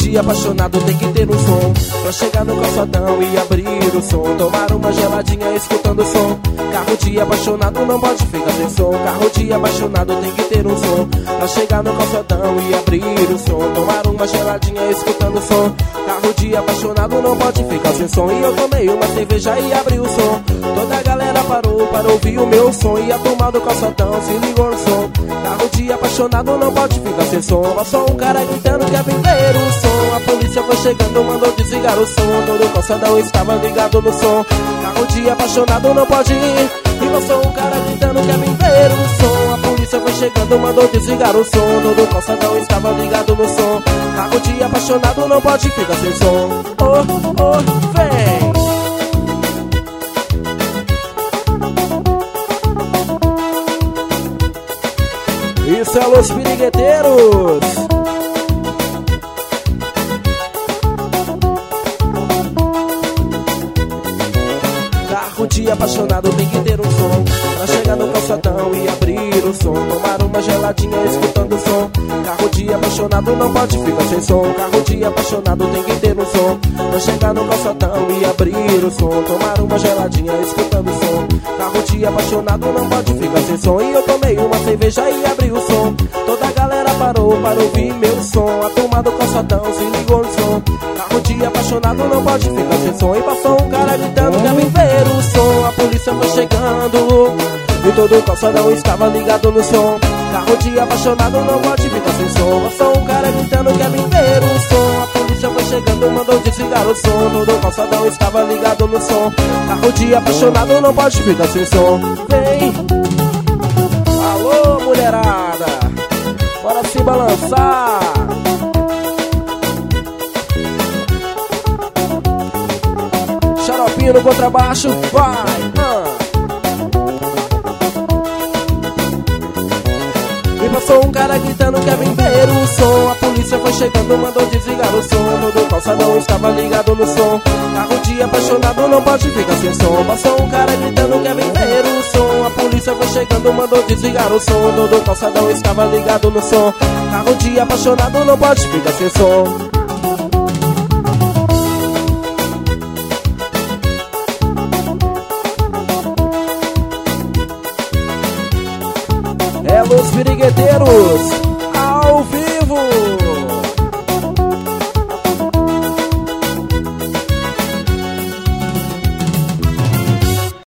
de apaixonado tem que ter um som. Pra chegar no calçadão e abrir o som. Tomar uma geladinha escutando o som. Carro de apaixonado não pode ficar sem som. Carro de apaixonado tem que ter um som. Pra chegar no calçadão e abrir o som. Tomar uma geladinha escutando o som. Carro de apaixonado não pode ficar sem som. E eu tomei uma cerveja e abri o som. Toda a galera parou para ouvir o meu som. E a turma do calçadão se ligou no som. Carro de apaixonado não pode ficar sem som. Mas só um cara gritando quer vender o som. A polícia foi chegando, mandou desligar o som. Todo o calçadão estava ligado no som. Carro de apaixonado não pode ir. E não sou um cara gritando quer vender o som. A polícia foi chegando, mandou desligar o som. Todo o calçadão estava ligado no som. Carro de apaixonado não pode ficar sem som. Oh, oh, vem! Isso é Los Pirigueteiros. Carro de apaixonado tem que ter um som. Pra chegar no calçadão e abrir o som. Tomar uma geladinha escutando o som. Carro de apaixonado não pode ficar sem som. Carro de apaixonado tem que ter um som. Pra chegar no calçadão e abrir o som. Tomar uma geladinha escutando o som. Carro de apaixonado não pode ficar sem som. E eu tomei uma cerveja e abri o som. Toda a galera parou para ouvir meu som. A turma do calçadão se ligou no som. Carro de apaixonado não pode ficar sem som. E passou um cara gritando quer viver o som. A polícia foi chegando e todo o calçadão estava ligado no som. Carro de apaixonado não pode ficar sem som. Passou um cara gritando quer viver o som. A polícia foi chegando, mandou desligar o som. Todo o calçadão estava ligado no som. Carro de apaixonado não pode ficar sem som. Vem! Alô, mulherada! Bora se balançar! Xaropinho no contrabaixo, vai! E passou um cara gritando quer vender o som. A polícia foi chegando, mandou desligar o som. Todo o calçadão estava ligado no som. Carro de apaixonado não pode ficar sem som. Passou um cara gritando quer vender o som. A polícia foi chegando, mandou desligar o som. Todo o calçadão estava ligado no som. Carro de apaixonado não pode ficar sem som. É Los Pirigueteiros.